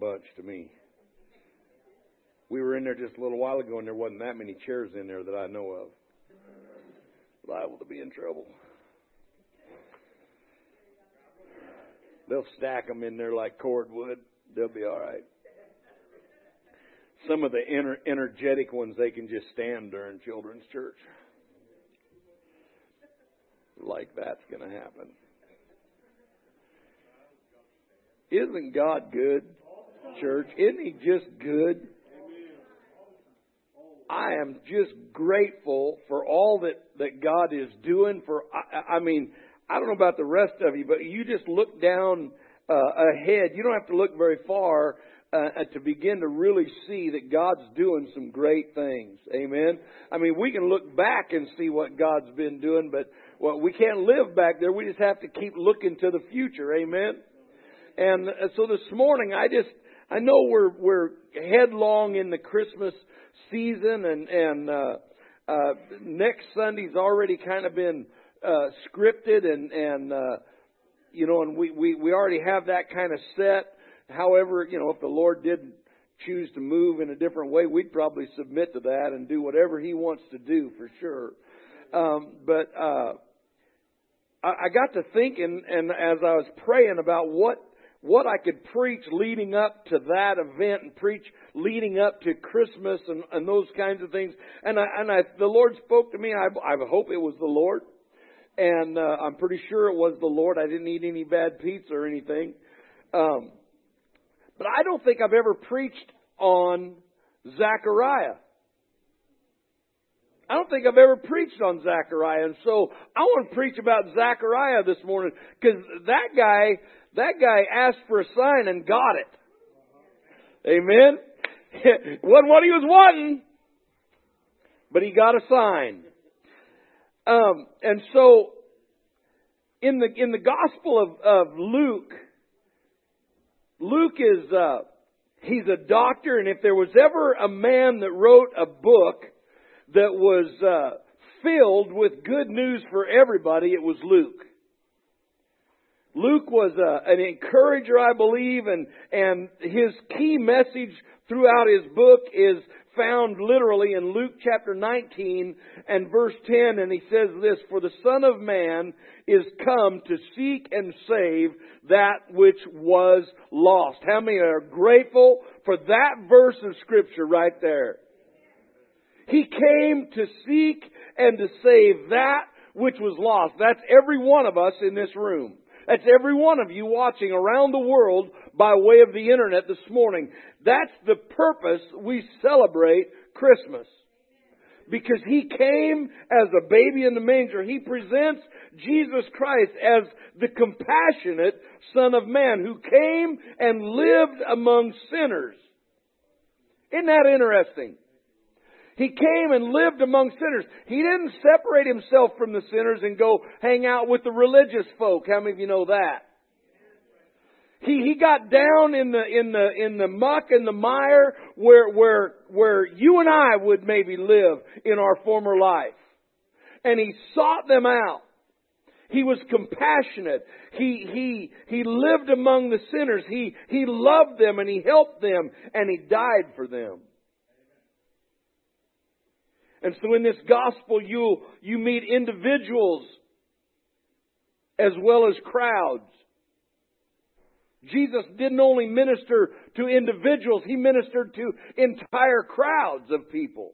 bunch to me. We were in there just a little while ago, and there wasn't that many chairs in there that I know of. Liable to be in trouble. They'll stack them in there like cordwood. They'll be all right. Some of the energetic ones, they can just stand during children's church. Like that's going to happen. Isn't God good, church? Isn't He just good? I am just grateful for all that God is doing. I mean, I don't know about the rest of you, but you just look down ahead. You don't have to look very far to begin to really see that God's doing some great things. Amen. I mean, we can look back and see what God's been doing, but we can't live back there. We just have to keep looking to the future. Amen. And so this morning, I know we're headlong in the Christmas season, and next Sunday's already kind of been scripted, and we already have that kind of set. However, if the Lord didn't choose to move in a different way, we'd probably submit to that and do whatever He wants to do for sure. But I got to thinking, and as I was praying about what I could preach leading up to that event and preach leading up to Christmas and those kinds of things. And the Lord spoke to me. I hope it was the Lord. And I'm pretty sure it was the Lord. I didn't eat any bad pizza or anything. But I don't think I've ever preached on Zechariah. I don't think I've ever preached on Zechariah. And so I want to preach about Zechariah this morning, because that guy asked for a sign and got it. Amen. It wasn't what he was wanting, but he got a sign. And so in the Gospel of Luke is he's a doctor, and if there was ever a man that wrote a book that was filled with good news for everybody, it was Luke. Luke was an encourager, I believe, and his key message throughout his book is found literally in Luke chapter 19 and verse 10, and he says this: "For the Son of Man is come to seek and save that which was lost." How many are grateful for that verse of Scripture right there? He came to seek and to save that which was lost. That's every one of us in this room. That's every one of you watching around the world by way of the internet this morning. That's the purpose we celebrate Christmas. Because He came as a baby in the manger. He presents Jesus Christ as the compassionate Son of Man who came and lived among sinners. Isn't that interesting? He came and lived among sinners. He didn't separate Himself from the sinners and go hang out with the religious folk. How many of you know that? He got down in the muck and the mire where you and I would maybe live in our former life. And He sought them out. He was compassionate. He lived among the sinners. He loved them and He helped them and He died for them. And so in this gospel, you meet individuals as well as crowds. Jesus didn't only minister to individuals, He ministered to entire crowds of people.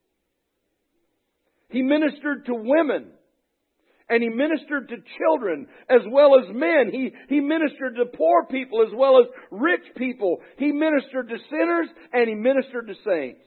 He ministered to women. And He ministered to children as well as men. He ministered to poor people as well as rich people. He ministered to sinners and He ministered to saints.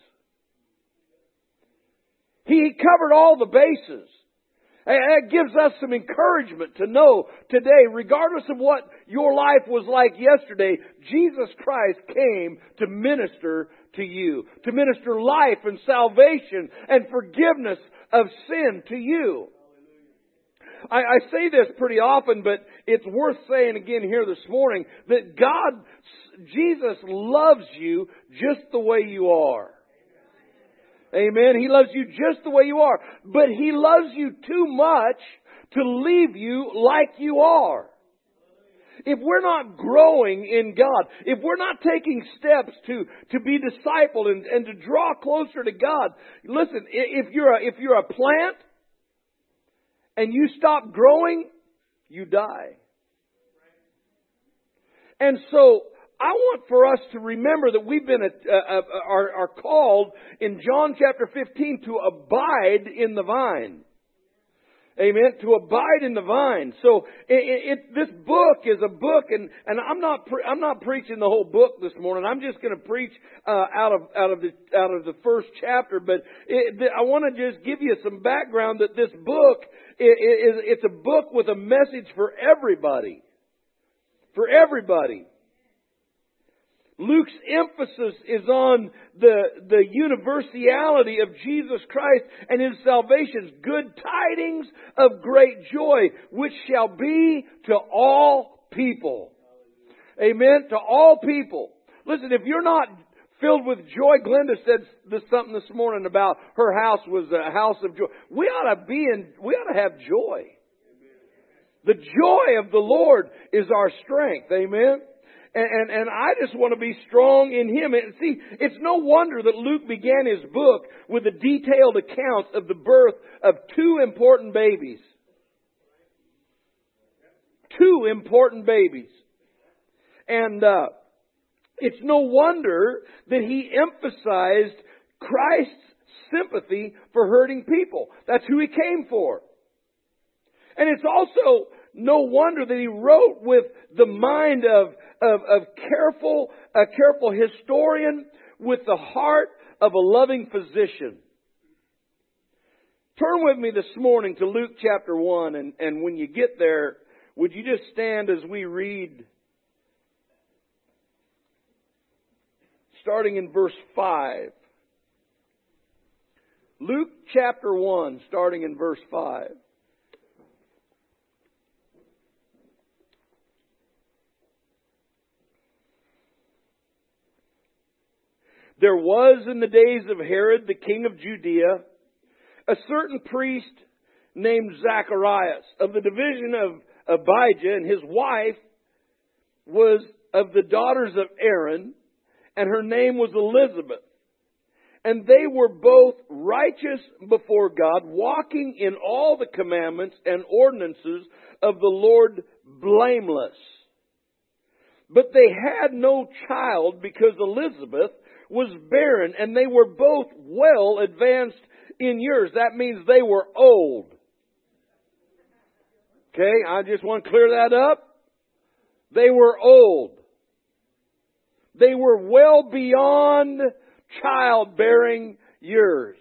He covered all the bases. It gives us some encouragement to know today, regardless of what your life was like yesterday, Jesus Christ came to minister to you, to minister life and salvation and forgiveness of sin to you. I say this pretty often, but it's worth saying again here this morning that Jesus loves you just the way you are. Amen. He loves you just the way you are. But He loves you too much to leave you like you are. if we're not growing in God, if we're not taking steps to be discipled and to draw closer to God, listen, if you're a plant and you stop growing, you die. And so I want for us to remember that we've been are called in John chapter 15 to abide in the vine. Amen. To abide in the vine. So this book is a book, and I'm not preaching the whole book this morning. I'm just going to preach out of the first chapter. But I want to just give you some background that this book it's a book with a message for everybody. For everybody. Luke's emphasis is on the universality of Jesus Christ and His salvation's good tidings of great joy, which shall be to all people. Amen? To all people. Listen, if you're not filled with joy, Glenda said something this morning about her house was a house of joy. We ought to have joy. The joy of the Lord is our strength. Amen? And I just want to be strong in Him. And see, it's no wonder that Luke began his book with a detailed account of the birth of two important babies. Two important babies. And it's no wonder that he emphasized Christ's sympathy for hurting people. That's who He came for. And it's also no wonder that he wrote with the mind of a careful historian with the heart of a loving physician. Turn with me this morning to Luke chapter 1, and when you get there, would you just stand as we read, starting in verse 5. Luke chapter 1, starting in verse 5. There was in the days of Herod, the king of Judea, a certain priest named Zacharias of the division of Abijah, and his wife was of the daughters of Aaron, and her name was Elizabeth. And they were both righteous before God, walking in all the commandments and ordinances of the Lord blameless. But they had no child because Elizabeth was barren, and they were both well advanced in years. That means they were old. Okay, I just want to clear that up. They were old. They were well beyond childbearing years.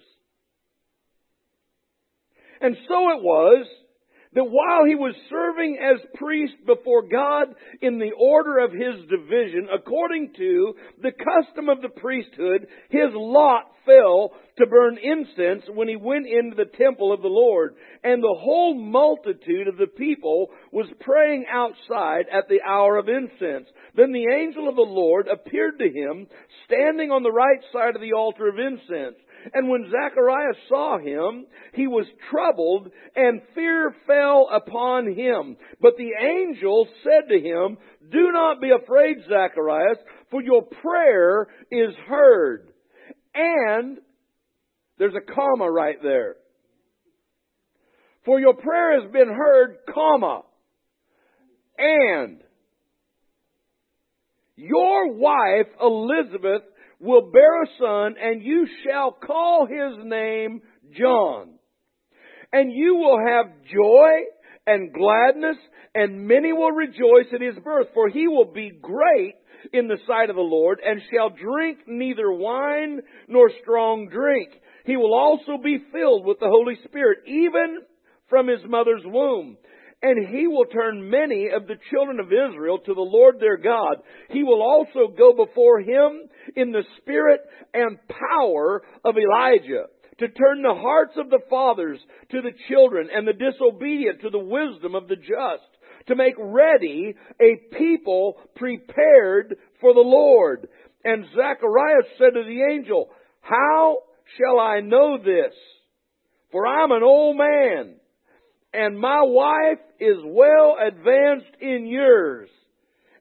And so it was that while he was serving as priest before God in the order of his division, according to the custom of the priesthood, his lot fell to burn incense when he went into the temple of the Lord. And the whole multitude of the people was praying outside at the hour of incense. Then the angel of the Lord appeared to him, standing on the right side of the altar of incense. And when Zacharias saw him, he was troubled, and fear fell upon him. But the angel said to him, "Do not be afraid, Zacharias, for your prayer is heard." And there's a comma right there. For your prayer has been heard, comma. And your wife, Elizabeth, will bear a son, and you shall call his name John. And you will have joy and gladness, and many will rejoice at his birth, for he will be great in the sight of the Lord, and shall drink neither wine nor strong drink. He will also be filled with the Holy Spirit, even from his mother's womb. And he will turn many of the children of Israel to the Lord their God. He will also go before him in the spirit and power of Elijah, to turn the hearts of the fathers to the children, and the disobedient to the wisdom of the just, to make ready a people prepared for the Lord. And Zacharias said to the angel, "How shall I know this? For I'm an old man, and my wife is well advanced in years."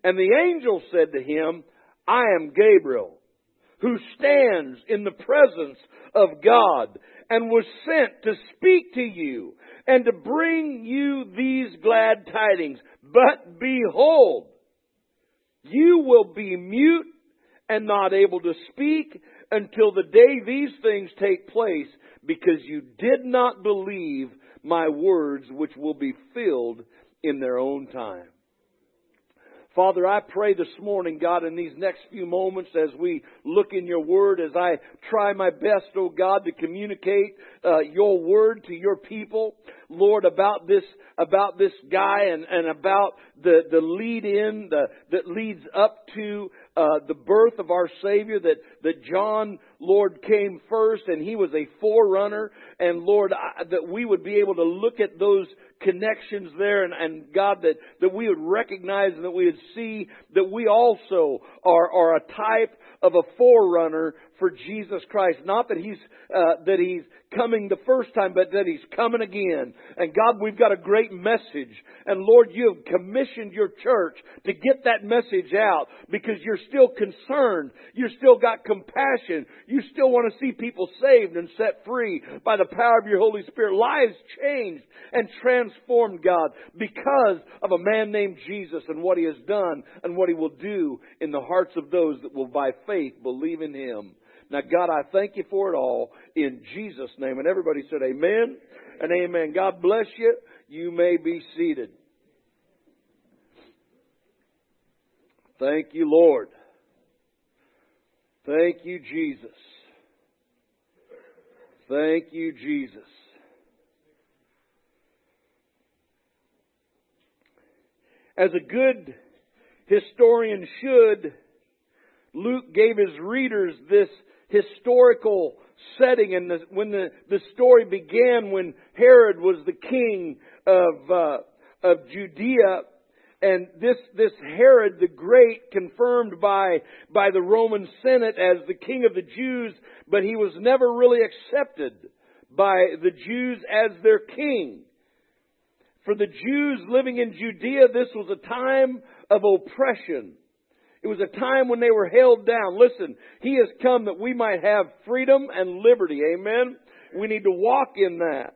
And the angel said to him, I am Gabriel, who stands in the presence of God, and was sent to speak to you, and to bring you these glad tidings. But behold, you will be mute and not able to speak until the day these things take place, because you did not believe my words, which will be filled in their own time. Father, I pray this morning, God, in these next few moments as we look in your word, as I try my best, oh God, to communicate your word to your people, Lord, about this guy and about the lead in that leads up to the birth of our Savior, that John, Lord, came first and he was a forerunner. And Lord, that we would be able to look at those connections there, and God, that we would recognize and that we would see that we also are a type of a forerunner for Jesus Christ. Not that He's coming the first time, but that He's coming again. And God, we've got a great message. And Lord, you have commissioned your church to get that message out, because you're still concerned. You still got compassion. You still want to see people saved and set free by the power of your Holy Spirit. Lives changed and transformed, God, because of a man named Jesus and what He has done and what He will do in the hearts of those that will by faith believe in Him. Now, God, I thank you for it all in Jesus' name. And everybody said amen and amen. God bless you. You may be seated. Thank you, Lord. Thank you, Jesus. Thank you, Jesus. As a good historian should, Luke gave his readers this historical setting. And when the story began, when Herod was the king of Judea, and this Herod the Great, confirmed by the Roman Senate as the king of the Jews, but he was never really accepted by the Jews as their king. For the Jews living in Judea, this was a time of oppression. It was a time when they were held down. Listen, He has come that we might have freedom and liberty. Amen? We need to walk in that.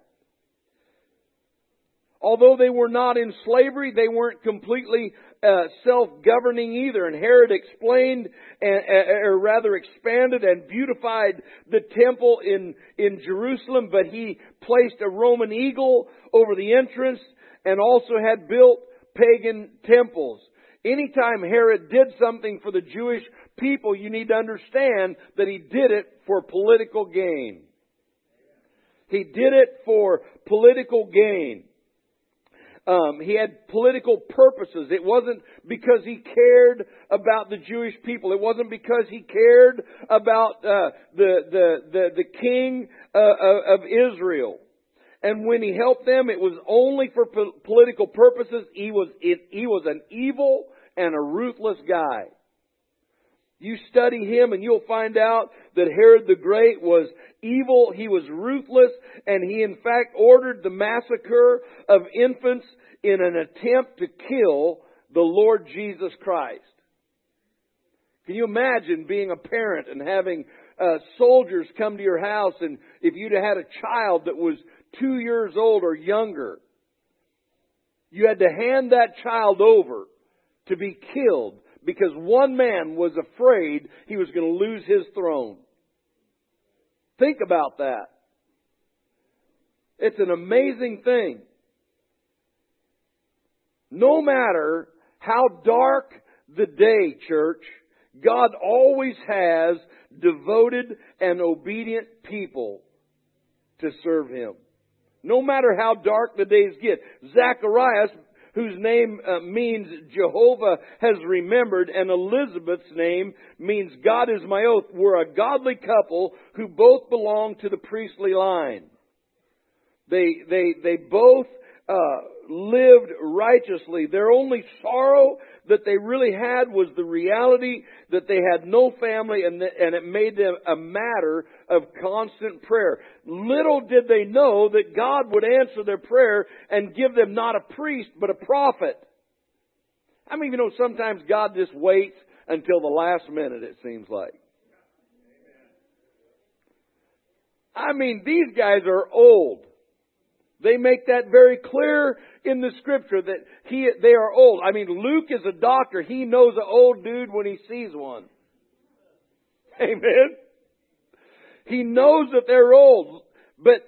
Although they were not in slavery, they weren't completely self-governing either. And Herod explained, or rather expanded and beautified the temple in Jerusalem, but he placed a Roman eagle over the entrance and also had built pagan temples. Anytime Herod did something for the Jewish people, you need to understand that he did it for political gain. He did it for political gain. He had political purposes. It wasn't because he cared about the Jewish people. It wasn't because he cared about the king of Israel. And when he helped them, it was only for political purposes. He was an evil and a ruthless guy. You study him and you'll find out that Herod the Great was evil. He was ruthless, and he in fact ordered the massacre of infants in an attempt to kill the Lord Jesus Christ. Can you imagine being a parent and having soldiers come to your house, and if you'd had a child that was 2 years old or younger, you had to hand that child over to be killed because one man was afraid he was going to lose his throne. Think about that. It's an amazing thing. No matter how dark the day, church, God always has devoted and obedient people to serve Him. No matter how dark the days get. Zacharias, whose name means Jehovah has remembered, and Elizabeth's name means God is my oath, were a godly couple who both belonged to the priestly line. They both lived righteously. Their only sorrow that they really had was the reality that they had no family, and it made them a matter of constant prayer. Little did they know that God would answer their prayer and give them not a priest but a prophet. I mean, sometimes God just waits until the last minute, it seems like. I mean, these guys are old. They make that very clear in the Scripture that they are old. I mean, Luke is a doctor. He knows an old dude when he sees one. Amen? He knows that they're old. But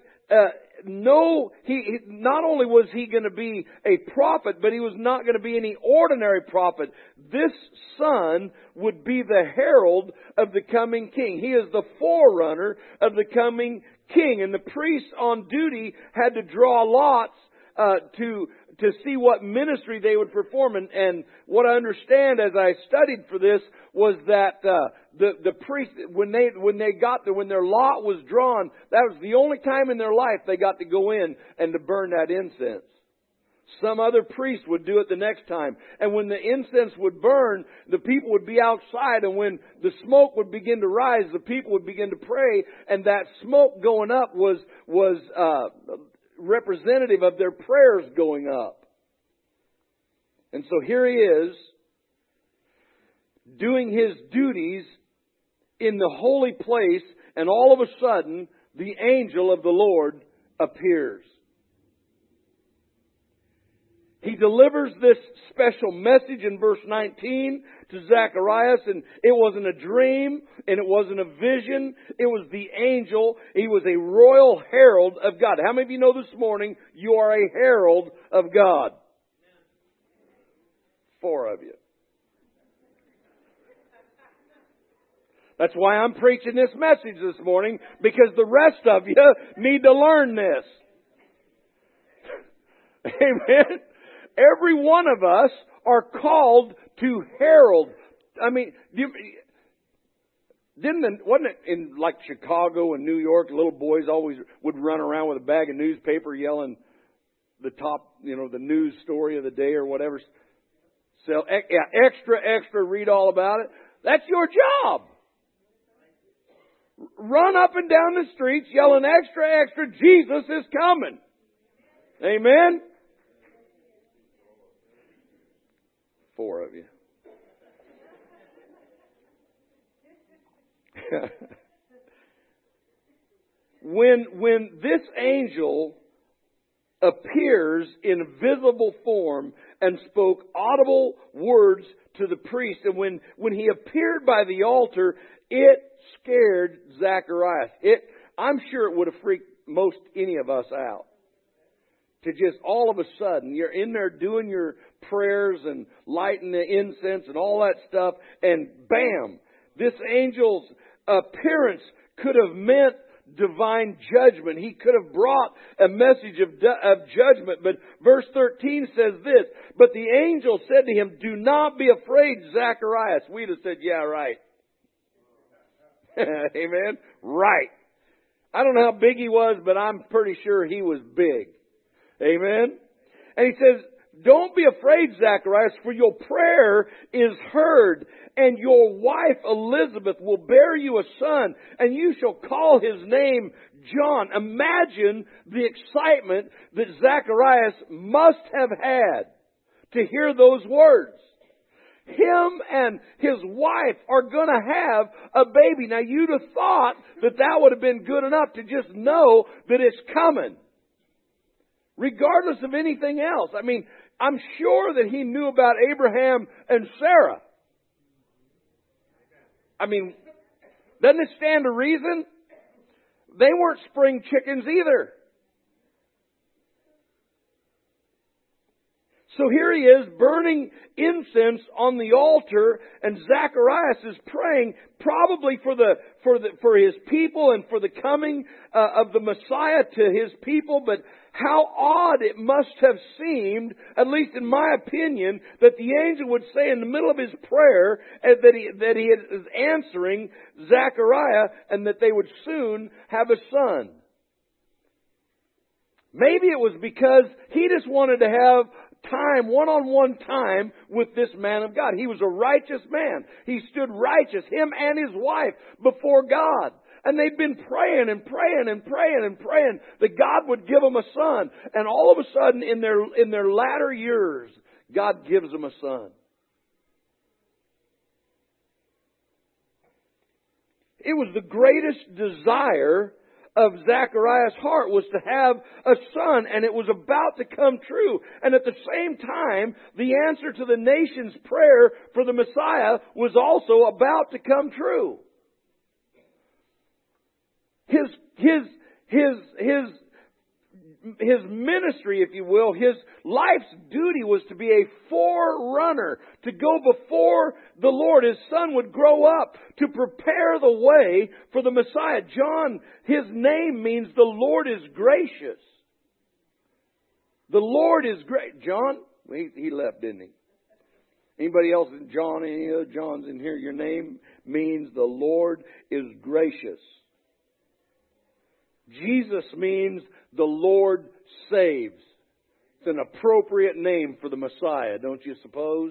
he not only was he going to be a prophet, but he was not going to be any ordinary prophet. This son would be the herald of the coming king. He is the forerunner of the coming king. And the priests on duty had to draw lots to see what ministry they would perform. And what I understand as I studied for this was that the priest, when their lot was drawn, that was the only time in their life they got to go in and to burn that incense. Some other priest would do it the next time. And when the incense would burn, the people would be outside. And when the smoke would begin to rise, the people would begin to pray. And that smoke going up was representative of their prayers going up. And so here he is, doing his duties in the holy place, and all of a sudden, the angel of the Lord appears. He delivers this special message in verse 19 to Zacharias, and it wasn't a dream, and it wasn't a vision. It was the angel. He was a royal herald of God. How many of you know this morning you are a herald of God? 4 of you. That's why I'm preaching this message this morning, because the rest of you need to learn this. Amen. Every one of us are called to herald. I mean, wasn't it in like Chicago and New York, little boys always would run around with a bag of newspaper yelling the top, the news story of the day or whatever. So, extra, read all about it. That's your job. Run up and down the streets yelling extra, Jesus is coming. Amen? 4 of you. When this angel appears in visible form and spoke audible words to the priest, and when he appeared by the altar, it scared Zacharias. I'm sure it would have freaked most any of us out. To just all of a sudden, you're in there doing your prayers and lighting the incense and all that stuff, and bam! This angel's appearance could have meant divine judgment. He could have brought a message of judgment. But verse 13 says this, "But the angel said to him, 'Do not be afraid, Zacharias.'" We'd have said, "Yeah, right." Amen? Right. I don't know how big he was, but I'm pretty sure he was big. Amen? And he says, "Don't be afraid, Zacharias, for your prayer is heard, and your wife Elizabeth will bear you a son, and you shall call his name John." Imagine the excitement that Zacharias must have had to hear those words. Him and his wife are going to have a baby. Now, you'd have thought that would have been good enough to just know that it's coming, regardless of anything else. I mean, I'm sure that he knew about Abraham and Sarah. I mean, doesn't it stand to reason? They weren't spring chickens either. So here he is burning incense on the altar, and Zacharias is praying probably for his people and for the coming of the Messiah to his people. But how odd it must have seemed, at least in my opinion, that the angel would say in the middle of his prayer that he is answering Zechariah, and that they would soon have a son. Maybe it was because he just wanted to have one-on-one time with this man of God. He was a righteous man. He stood righteous, him and his wife, before God. And they'd been praying and praying and praying and praying that God would give them a son. And all of a sudden, in their latter years, God gives them a son. It was the greatest desire of Zechariah's heart was to have a son, and it was about to come true. And at the same time, the answer to the nation's prayer for the Messiah was also about to come true. His ministry, if you will, his life's duty was to be a forerunner, to go before the Lord. His son would grow up to prepare the way for the Messiah. John, his name means the Lord is gracious. The Lord is great. John, he left, didn't he? Anybody else in John, any other Johns in here? Your name means the Lord is gracious. Jesus means the Lord saves. It's an appropriate name for the Messiah, don't you suppose?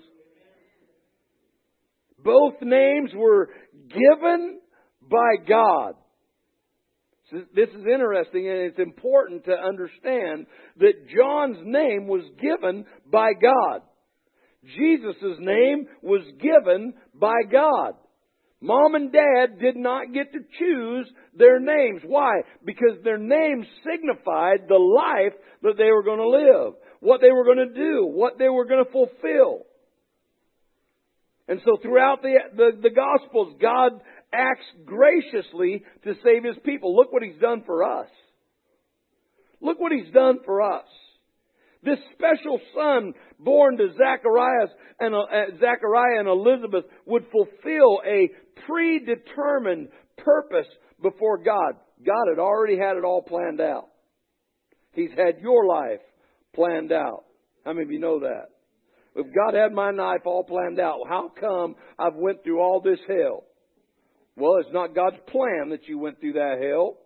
Both names were given by God. This is interesting, and it's important to understand that John's name was given by God. Jesus' name was given by God. Mom and Dad did not get to choose their names. Why? Because their names signified the life that they were going to live, what they were going to do, what they were going to fulfill. And so throughout the Gospels, God acts graciously to save His people. Look what He's done for us. Look what He's done for us. This special son born to Zachariah and Elizabeth would fulfill a predetermined purpose before God. God had already had it all planned out. He's had your life planned out. How many of you know that? If God had my life all planned out, how come I've went through all this hell? Well, it's not God's plan that you went through that hell.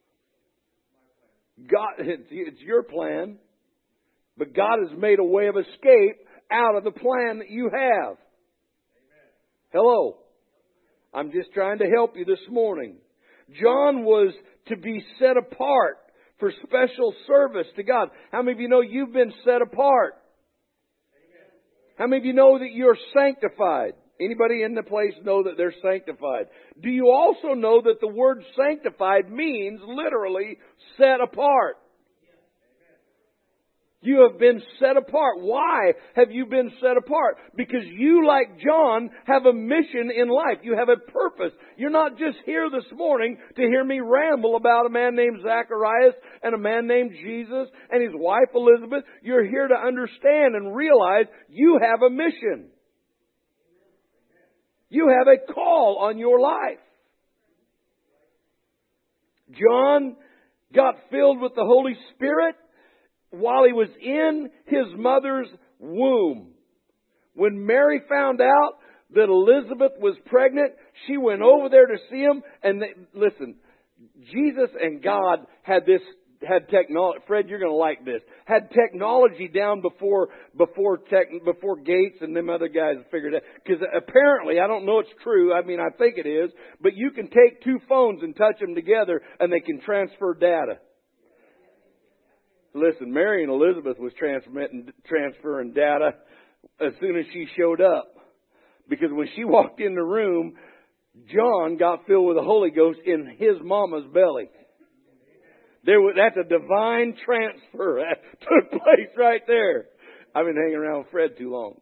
It's your plan. But God has made a way of escape out of the plan that you have. Hello. I'm just trying to help you this morning. John was to be set apart for special service to God. How many of you know you've been set apart? How many of you know that you're sanctified? Anybody in the place know that they're sanctified? Do you also know that the word sanctified means literally set apart? You have been set apart. Why have you been set apart? Because you, like John, have a mission in life. You have a purpose. You're not just here this morning to hear me ramble about a man named Zacharias and a man named Jesus and his wife Elizabeth. You're here to understand and realize you have a mission. You have a call on your life. John got filled with the Holy Spirit while he was in his mother's womb. When Mary found out that Elizabeth was pregnant, she went over there to see him. And listen, Jesus and God had technology. Fred, you're going to like this. Had technology down before Gates and them other guys figured it out. Because apparently, I don't know it's true. I mean, I think it is. But you can take two phones and touch them together, and they can transfer data. Listen, Mary and Elizabeth was transferring data as soon as she showed up. Because when she walked in the room, John got filled with the Holy Ghost in his mama's belly. That's a divine transfer that took place right there. I've been hanging around with Fred too long.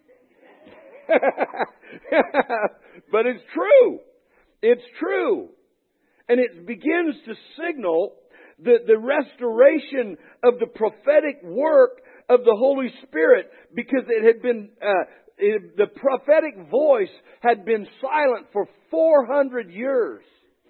But it's true. It's true. And it begins to signal the restoration of the prophetic work of the Holy Spirit, because it had been the prophetic voice had been silent for 400 years.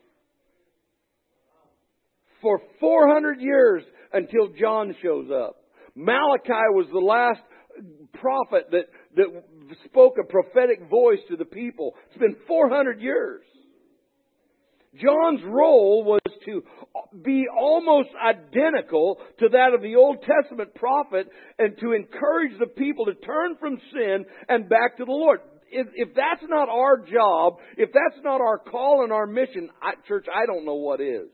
For 400 years until John shows up. Malachi was the last prophet that spoke a prophetic voice to the people. It's been 400 years. John's role was to be almost identical to that of the Old Testament prophet and to encourage the people to turn from sin and back to the Lord. If that's not our job, if that's not our call and our mission, church, I don't know what is.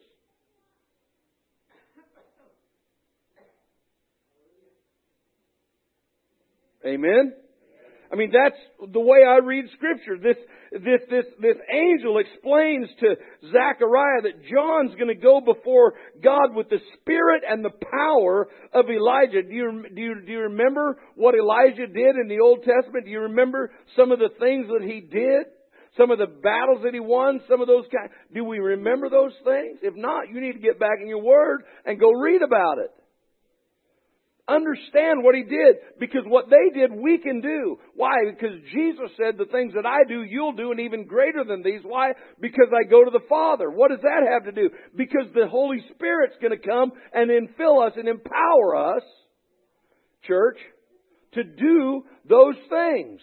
Amen? I mean, that's the way I read Scripture. This angel explains to Zechariah that John's going to go before God with the spirit and the power of Elijah. Do you remember what Elijah did in the Old Testament? Do you remember some of the things that he did? Some of the battles that he won? Some of those kind? Do we remember those things? If not, you need to get back in your Word and go read about it. Understand what he did, because what they did we can do. Why? Because Jesus said, the things that I do, you'll do, and even greater than these. Why? Because I go to the Father. What does that have to do? Because the Holy Spirit's going to come and infill us and empower us, church, to do those things.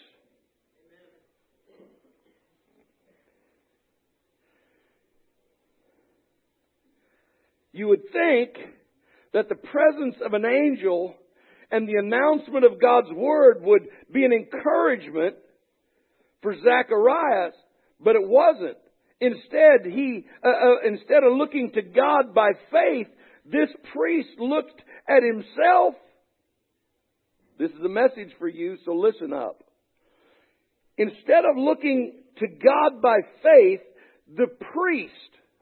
You would think that the presence of an angel and the announcement of God's Word would be an encouragement for Zacharias, but it wasn't. Instead, instead of looking to God by faith, this priest looked at himself. This is a message for you, so listen up. Instead of looking to God by faith, the priest,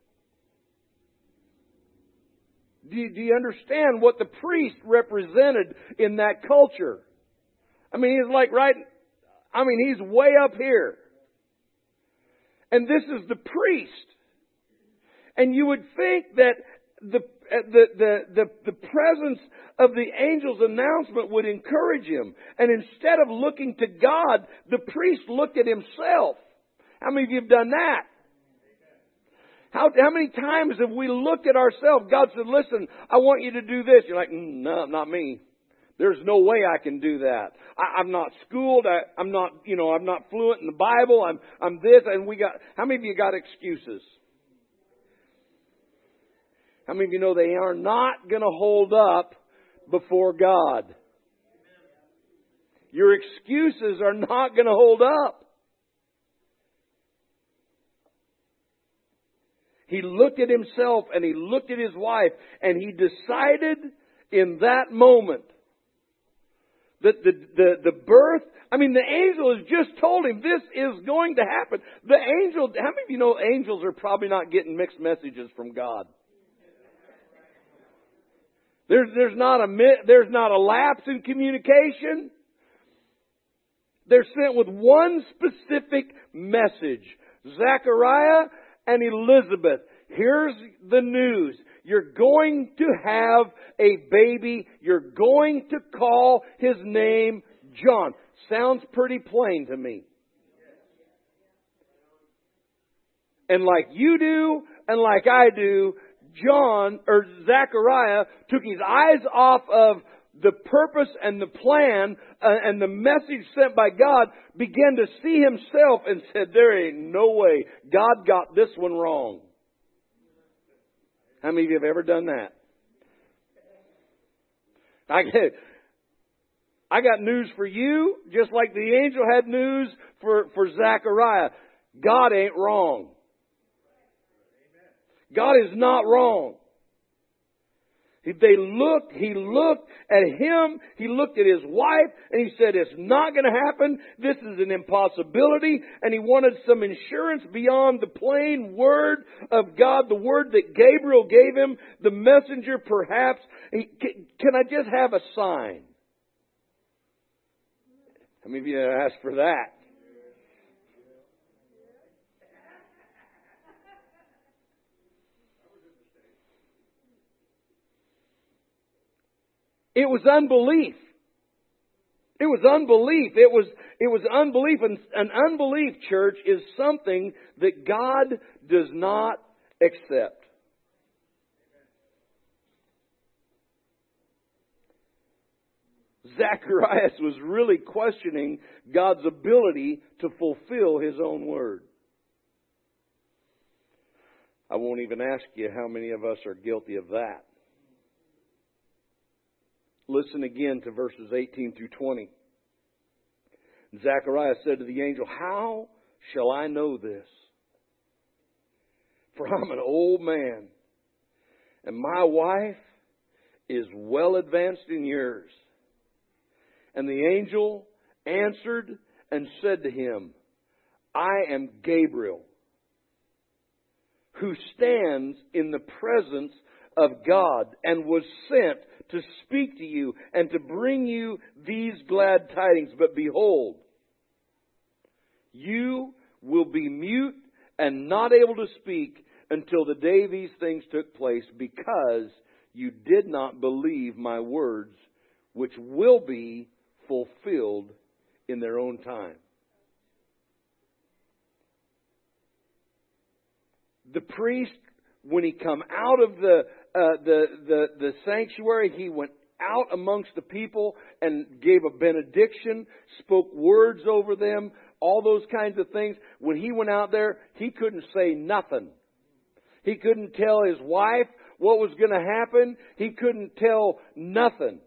do you understand what the priest represented in that culture? I mean, he's way up here. And this is the priest. And you would think that the presence of the angel's announcement would encourage him. And instead of looking to God, the priest looked at himself. How many of you have done that? How many times have we looked at ourselves? God said, listen, I want you to do this. You're like, no, not me. There's no way I can do that. I'm not schooled. I'm not fluent in the Bible. I'm this. And how many of you got excuses? How many of you know they are not going to hold up before God? Your excuses are not going to hold up. He looked at himself and he looked at his wife and he decided in that moment that the birth, the angel has just told him this is going to happen. The angel, how many of you know angels are probably not getting mixed messages from God? There's not a lapse in communication. They're sent with one specific message. Zechariah and Elizabeth, here's the news. You're going to have a baby. You're going to call his name John. Sounds pretty plain to me. And like you do, and like I do, Zechariah took his eyes off of the purpose and the plan and the message sent by God, began to see himself and said, there ain't no way God got this one wrong. How many of you have ever done that? I got news for you, just like the angel had news for Zechariah. God ain't wrong. God is not wrong. He looked at him, he looked at his wife, and he said, it's not going to happen. This is an impossibility. And he wanted some assurance beyond the plain word of God, the word that Gabriel gave him, the messenger perhaps. Can I just have a sign? How many of you asked for that? It was unbelief. It was unbelief. It was unbelief. And an unbelief, church, is something that God does not accept. Zacharias was really questioning God's ability to fulfill His own word. I won't even ask you how many of us are guilty of that. Listen again to verses 18 through 20. Zechariah said to the angel, how shall I know this? For I'm an old man, and my wife is well advanced in years. And the angel answered and said to him, I am Gabriel, who stands in the presence of God and was sent to speak to you and to bring you these glad tidings. But behold, you will be mute and not able to speak until the day these things took place, because you did not believe my words, which will be fulfilled in their own time. The priest, when he come out of the sanctuary, he went out amongst the people and gave a benediction, spoke words over them, all those kinds of things. When he went out there, he couldn't say nothing. He couldn't tell his wife what was going to happen. He couldn't tell nothing.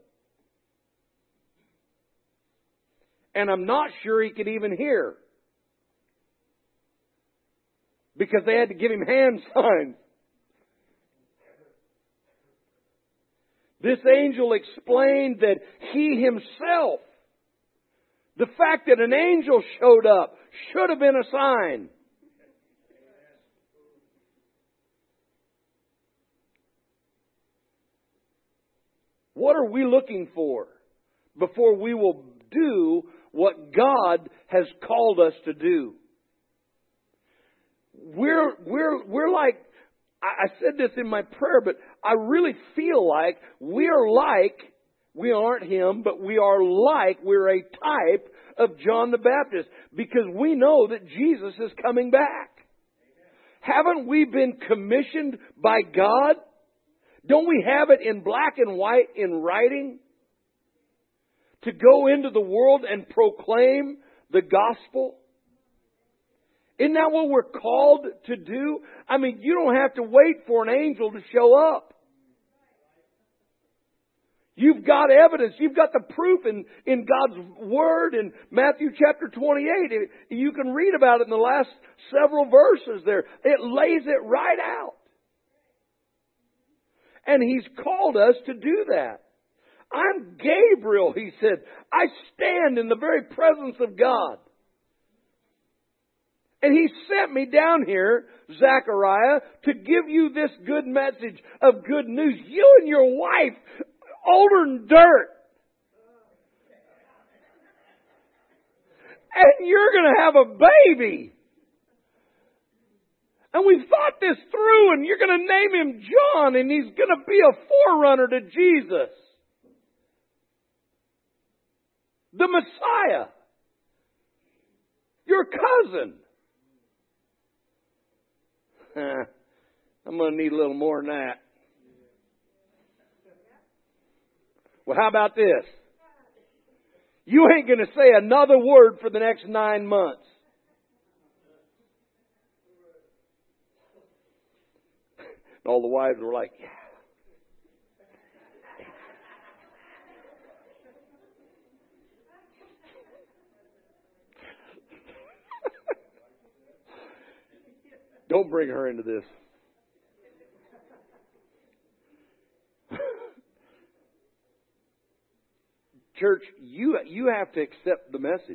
And I'm not sure he could even hear, because they had to give him hand signs. This angel explained that he himself, the fact that an angel showed up, should have been a sign. What are we looking for before we will do what God has called us to do? We're like, I said this in my prayer, but I really feel like we aren't him, but we're a type of John the Baptist, because we know that Jesus is coming back. Haven't we been commissioned by God? Don't we have it in black and white in writing? To go into the world and proclaim the gospel? Isn't that what we're called to do? I mean, you don't have to wait for an angel to show up. You've got evidence. You've got the proof in God's Word in Matthew chapter 28. You can read about it in the last several verses there. It lays it right out. And He's called us to do that. I'm Gabriel, He said. I stand in the very presence of God. And He sent me down here, Zechariah, to give you this good message of good news. You and your wife, older than dirt. And you're going to have a baby. And we've thought this through, and you're going to name him John, and he's going to be a forerunner to Jesus. The Messiah. Your cousin. I'm going to need a little more than that. Well, how about this? You ain't going to say another word for the next 9 months. And all the wives were like, yeah. Don't bring her into this. Church, you have to accept the message.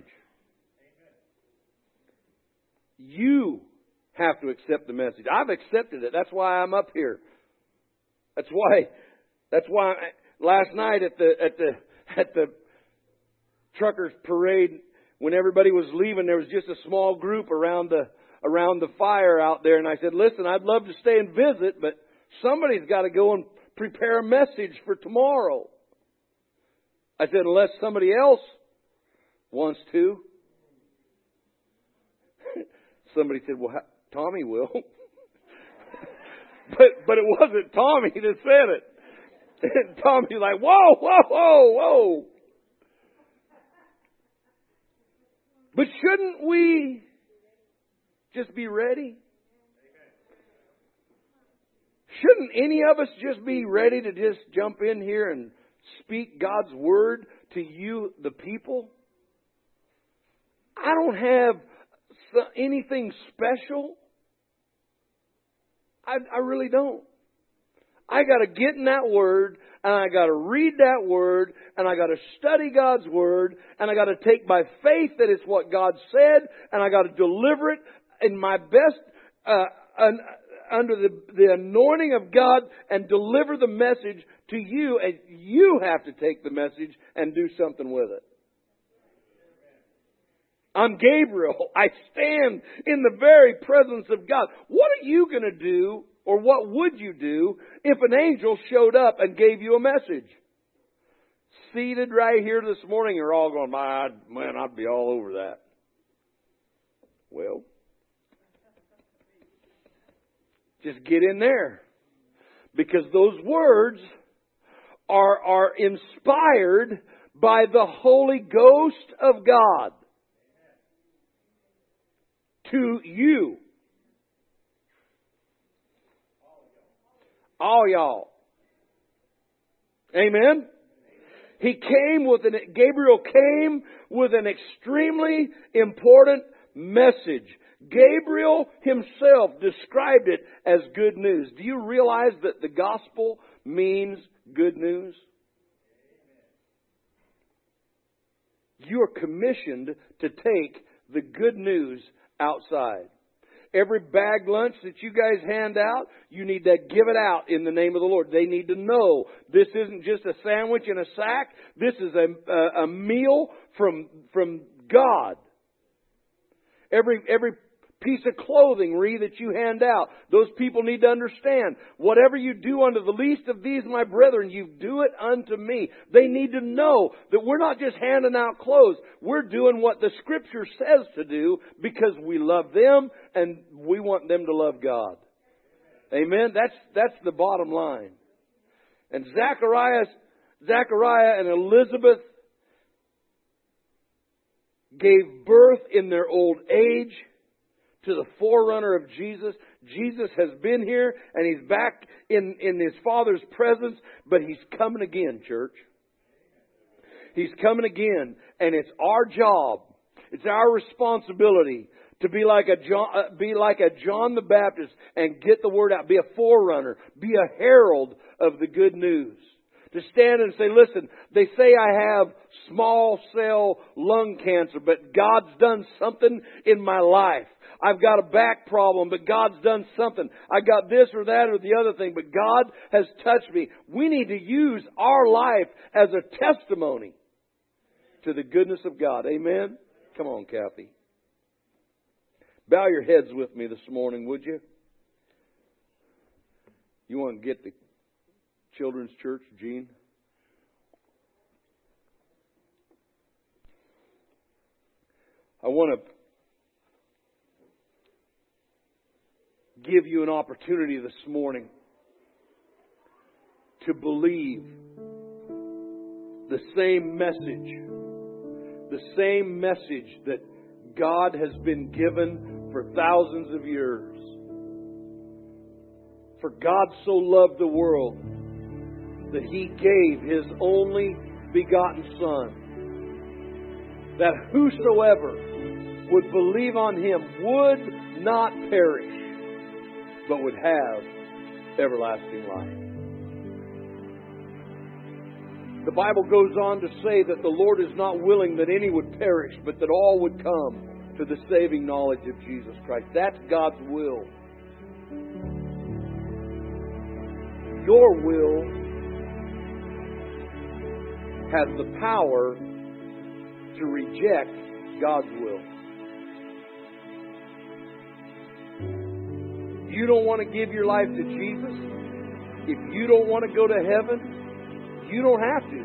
You have to accept the message. I've accepted it. That's why I'm up here. That's why last night at the truckers parade, when everybody was leaving, there was just a small group around the fire out there, and I said, listen, I'd love to stay and visit, but somebody's got to go and prepare a message for tomorrow. I said, unless somebody else wants to. Somebody said, well, Tommy will. but it wasn't Tommy that said it. And Tommy's like, whoa, whoa, whoa, whoa. But shouldn't we just be ready? Shouldn't any of us just be ready to just jump in here and speak God's Word to you, the people? I don't have anything special. I really don't. I got to get in that Word, and I got to read that Word, and I got to study God's Word, and I got to take by faith that it's what God said, and I got to deliver it in my best, under the anointing of God, and deliver the message to you, and you have to take the message and do something with it. I'm Gabriel. I stand in the very presence of God. What are you going to do, or what would you do, if an angel showed up and gave you a message? Seated right here this morning, you're all going, man, I'd be all over that. Well, just get in there. Because those words are inspired by the Holy Ghost of God. To you. All y'all. Amen? Gabriel came with an extremely important message. Gabriel himself described it as good news. Do you realize that the gospel means good news? You are commissioned to take the good news outside. Every bag lunch that you guys hand out, you need to give it out in the name of the Lord. They need to know this isn't just a sandwich in a sack. This is a meal from God. Every piece of clothing, that you hand out, those people need to understand, whatever you do unto the least of these, my brethren, you do it unto me. They need to know that we're not just handing out clothes. We're doing what the Scripture says to do because we love them and we want them to love God. Amen? That's the bottom line. And Zachariah and Elizabeth gave birth in their old age to the forerunner of Jesus. Jesus has been here and He's back in His Father's presence, but He's coming again, church. He's coming again, and it's our job, it's our responsibility to be like a John the Baptist and get the word out. Be a forerunner, be a herald of the good news. To stand and say, listen, they say I have small cell lung cancer, but God's done something in my life. I've got a back problem, but God's done something. I got this or that or the other thing, but God has touched me. We need to use our life as a testimony to the goodness of God. Amen? Come on, Kathy. Bow your heads with me this morning, would you? You want to get the Children's Church, Gene? I want to give you an opportunity this morning to believe the same message that God has been given for thousands of years. For God so loved the world that He gave His only begotten Son, that whosoever would believe on Him would not perish, but would have everlasting life. The Bible goes on to say that the Lord is not willing that any would perish, but that all would come to the saving knowledge of Jesus Christ. That's God's will. Your will has the power to reject God's will. You don't want to give your life to Jesus, if you don't want to go to heaven, you don't have to.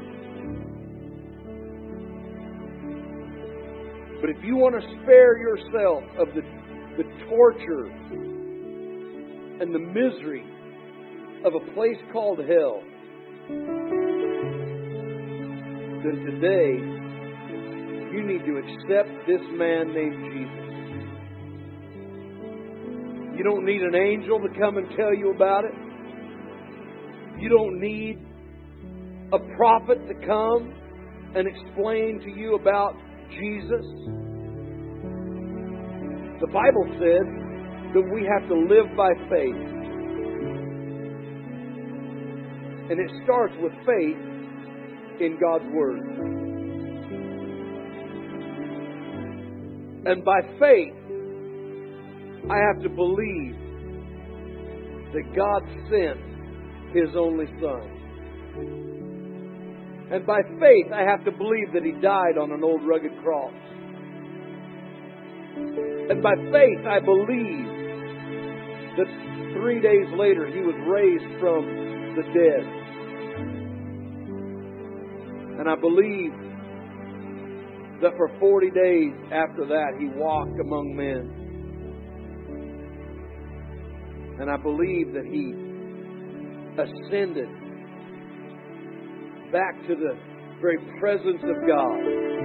But if you want to spare yourself of the torture and the misery of a place called hell, then today you need to accept this man named Jesus. You don't need an angel to come and tell you about it. You don't need a prophet to come and explain to you about Jesus. The Bible says that we have to live by faith. And it starts with faith in God's Word. And by faith, I have to believe that God sent His only Son. And by faith, I have to believe that He died on an old rugged cross. And by faith, I believe that 3 days later, He was raised from the dead. And I believe that for 40 days after that, He walked among men. And I believe that He ascended back to the very presence of God.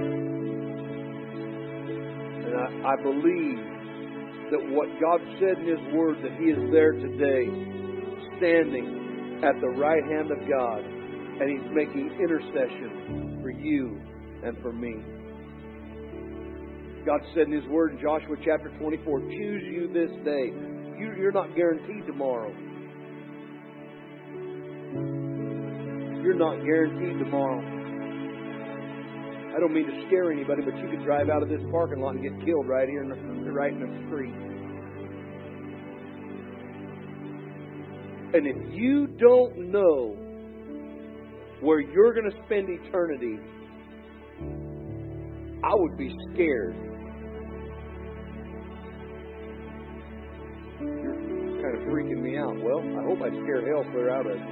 And I believe that what God said in His Word, that He is there today, standing at the right hand of God, and He's making intercession for you and for me. God said in His Word in Joshua chapter 24, choose you this day. You're not guaranteed tomorrow. You're not guaranteed tomorrow. I don't mean to scare anybody, but you could drive out of this parking lot and get killed right here, right in the street. And if you don't know where you're going to spend eternity, I would be scared. You're kind of freaking me out. Well, I hope I scared hell clear out of you.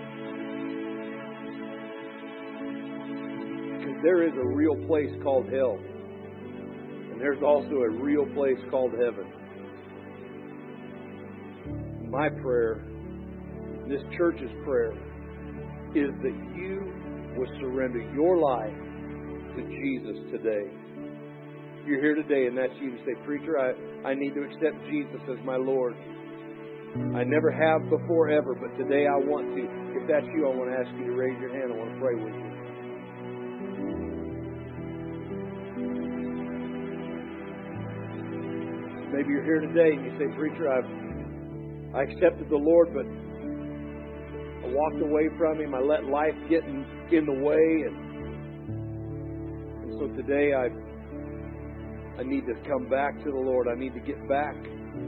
Because there is a real place called hell. And there's also a real place called heaven. My prayer, this church's prayer, is that you will surrender your life to Jesus today. If you're here today and that's you, you say, preacher, I need to accept Jesus as my Lord. I never have before ever, but today I want to. If that's you, I want to ask you to raise your hand. I want to pray with you. Maybe you're here today and you say, preacher, I accepted the Lord, but I walked away from Him. I let life get in the way. And so today I need to come back to the Lord. I need to get back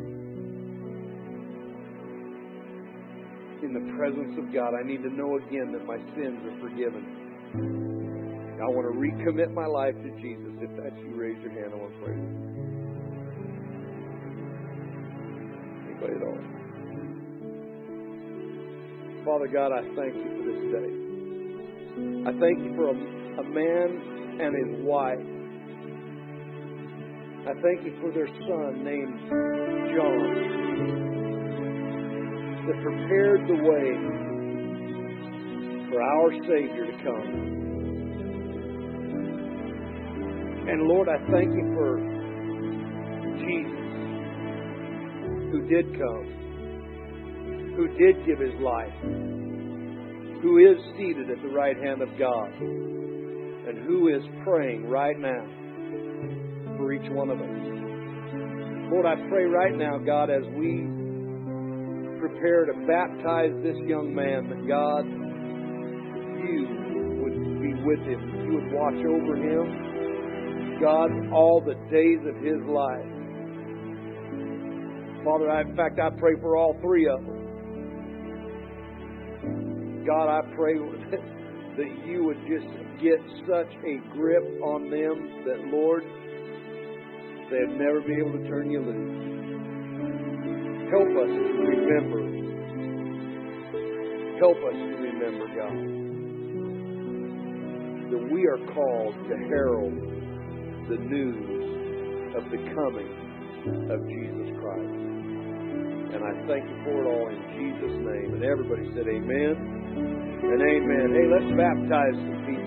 in the presence of God. I need to know again that my sins are forgiven. I want to recommit my life to Jesus. If that's you, raise your hand. I want to pray with you. Anybody at all? Father God, I thank you for this day. I thank you for a man and his wife. I thank you for their son named John that prepared the way for our Savior to come. And Lord, I thank you for Jesus who did come, who did give His life, who is seated at the right hand of God, and who is praying right now for each one of us. Lord, I pray right now, God, as we prepare to baptize this young man, that God, you would be with him. You would watch over him, God, all the days of his life. Father, in fact, I pray for all three of them. God, I pray that you would just get such a grip on them that, Lord, they'd never be able to turn you loose. Help us to remember. Help us to remember, God, that we are called to herald the news of the coming of Jesus Christ. And I thank you for it all in Jesus' name. And everybody said amen and amen. Hey, let's baptize some people.